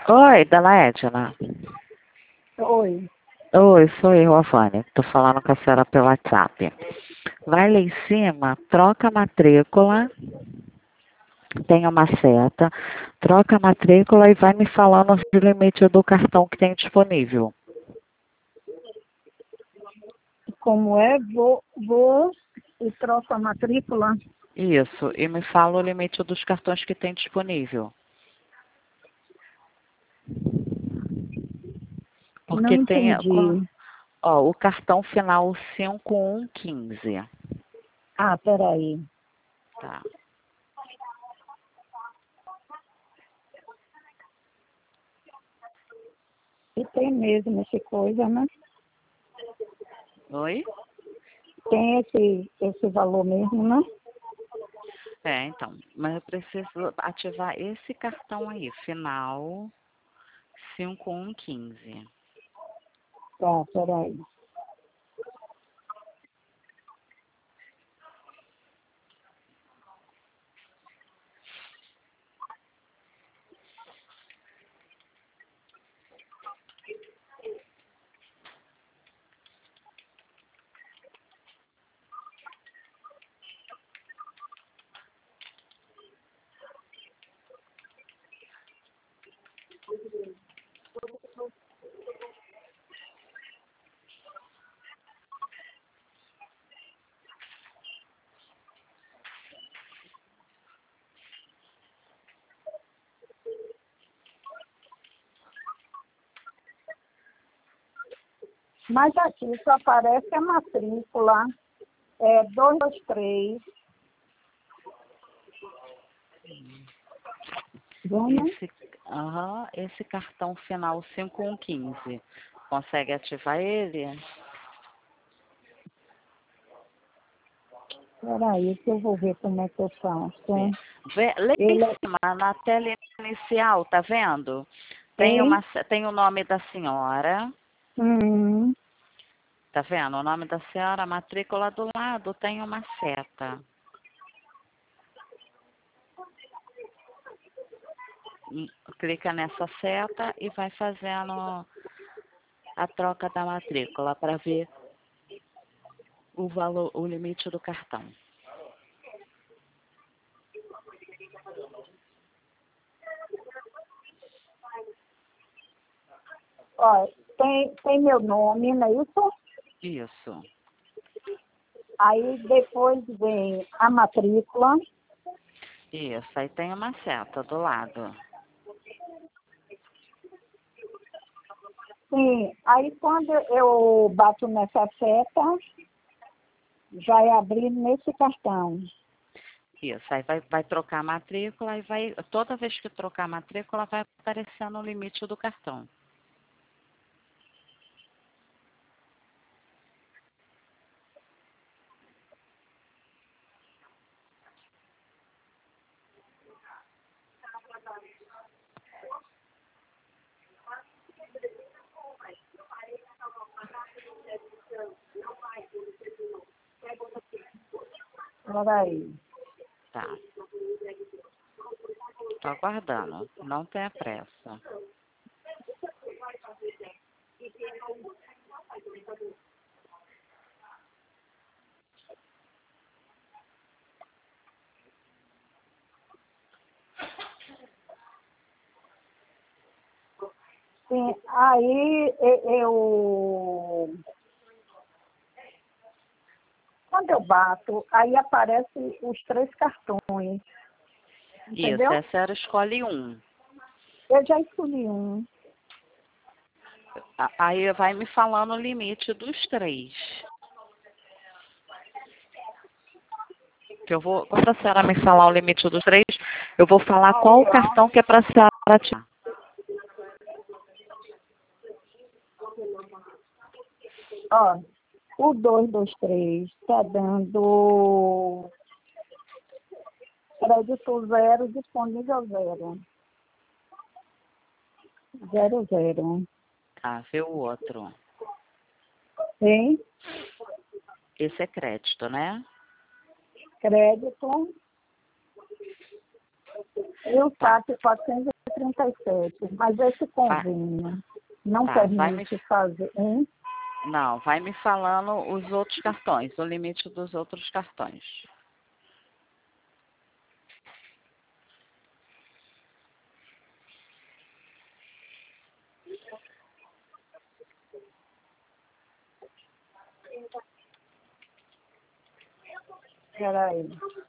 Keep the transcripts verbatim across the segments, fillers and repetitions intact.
Oi, dona Edna. Oi. Oi, sou eu, a Vânia. Tô falando com a senhora pelo WhatsApp. Vai lá em cima, troca a matrícula, tem uma seta, troca a matrícula e vai me falando o limite do cartão que tem disponível. Como é? Vou, vou e troco a matrícula. Isso, e me fala o limite dos cartões que tem disponível. Não Porque tem, entendi. ó, o cartão final cinco um quinze. Ah, peraí. Tá. E tem mesmo essa coisa, né? Oi? Tem esse, esse valor mesmo, né? É, então, mas eu preciso ativar esse cartão aí, final cinco um quinze. Tá, peraí. Mas aqui só aparece a matrícula. É dois dois três. Vamos? Esse, aham, esse cartão final cinco um quinze, consegue ativar ele? Peraí, que eu vou ver como é que eu Vê. faço. Vê, lá em Ele é... cima, na tela inicial, tá vendo? Tem, Ei? uma, tem o nome da senhora, Hum, tá vendo? O nome da senhora, a matrícula do lado tem uma seta. Hum, Clica nessa seta e vai fazendo a troca da matrícula para ver o valor, o limite do cartão. ó, tem, tem meu nome, não é isso? Isso, Aí depois vem a matrícula. isso. Aí tem uma seta do lado. Sim, aí quando eu bato nessa seta, vai abrir nesse cartão. Isso, aí vai, vai trocar a matrícula e vai, toda vez que trocar a matrícula vai aparecendo o limite do cartão. Peraí. Tá, tô aguardando, não tenha pressa. Sim, aí e- eu... Quando eu bato, aí aparece os três cartões, Isso, entendeu? a senhora escolhe um. Eu já escolhi um. A- Aí vai me falando o limite dos três. Que eu vou, quando a senhora me falar o limite dos três, eu vou falar qual Aí, o ó. cartão que é para a senhora ativar. Ó, o dois dois três está dando crédito zero, disponível zero. Zero, zero. Tá, vê o outro. Tem Esse é crédito, né? crédito. E o Tá. saque quatrocentos e trinta e sete, mas esse Vai, convênio não tá, vai me, permite fazer, hein? não, vai me falando os outros cartões, o limite dos outros cartões. Espera aí.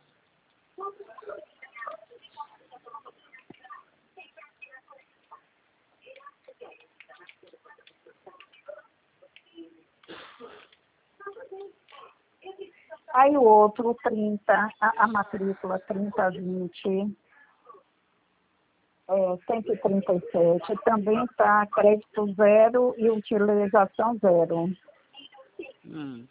Aí o outro, trinta, a, a matrícula trinta vinte, é, cento e trinta e sete, também está crédito zero e utilização zero. Hum.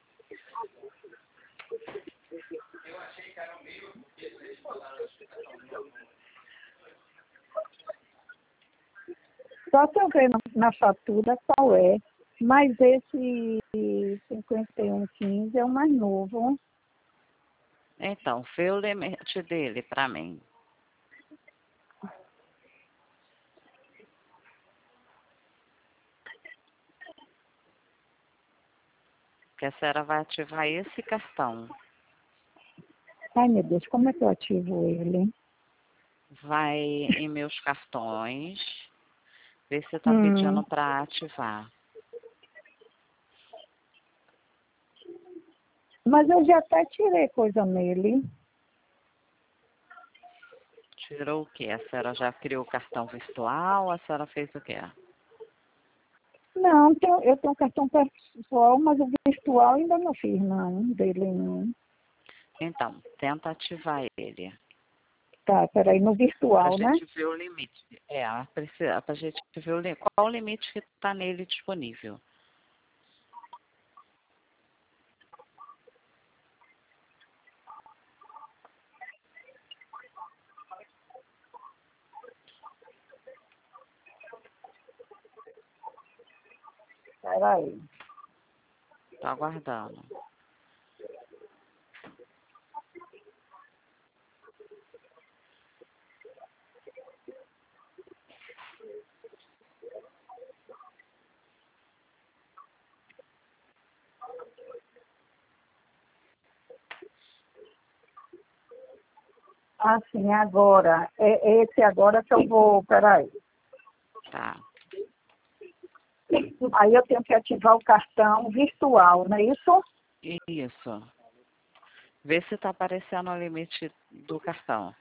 Só se eu ver na, na fatura qual é, mas esse cinquenta e um quinze é o mais novo. Então, vê o limite dele para mim. Que a senhora vai ativar esse cartão. Ai, meu Deus, como é que eu ativo ele? Vai em meus cartões, vê se está Hum, pedindo para ativar. mas eu já até tirei coisa nele. Tirou o quê? A senhora já criou o cartão virtual? A senhora fez o quê? Não, tenho- eu tenho cartão pessoal, mas o virtual ainda não fiz, não, dele não. Então, tenta ativar ele. Tá, peraí, no Para a virtual, né? gente ver o limite. É, para a gente ver o, li- qual o limite que está nele disponível. Peraí. Estou aguardando. Assim, agora, é esse agora que eu vou, peraí. Tá. Aí eu tenho que ativar o cartão virtual, não é isso? Isso. Vê se está aparecendo o limite do cartão.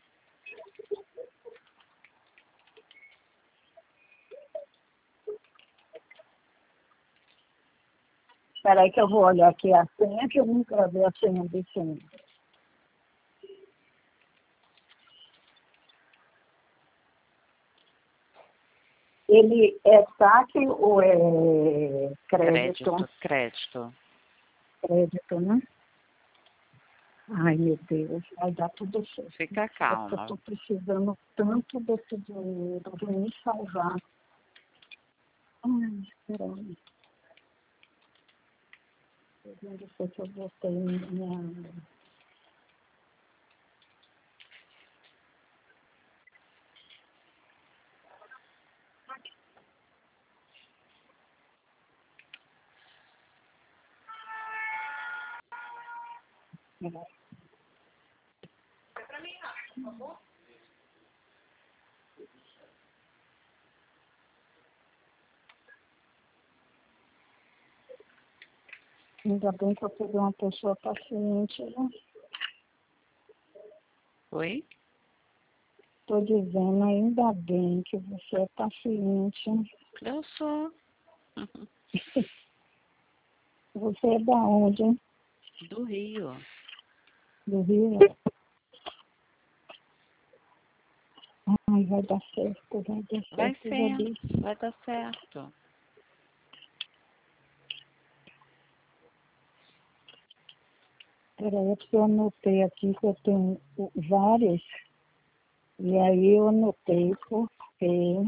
Peraí que eu vou olhar aqui a senha, que eu nunca vi a senha do senha. Ele é saque ou é crédito? Crédito, crédito. Crédito, né? Ai, meu Deus, vai dar tudo certo. Fica É que eu calma. estou precisando tanto desse dinheiro, vou me salvar. Ai, espera aí. Onde foi que eu botei minha... Ainda bem que eu peguei uma pessoa paciente, né? Oi? Estou dizendo, ainda bem que você é paciente. Eu sou. Você é da onde? Do Rio. Do Rio? Ai, vai dar certo, vai dar Vai certo, já sim, disse. vai dar certo. Peraí, é porque eu anotei aqui que eu tenho várias. E aí eu anotei porque...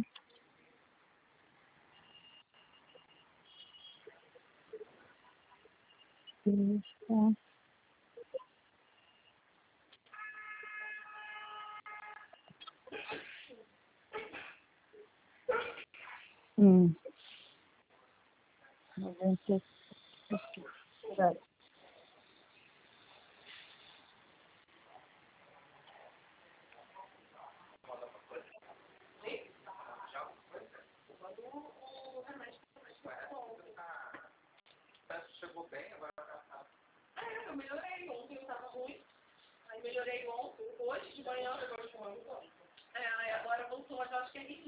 Isso. Hum. noventa e sete. Chegou bem, agora tá. É, eu melhorei ontem, eu tava ruim. Aí melhorei ontem, hoje de manhã.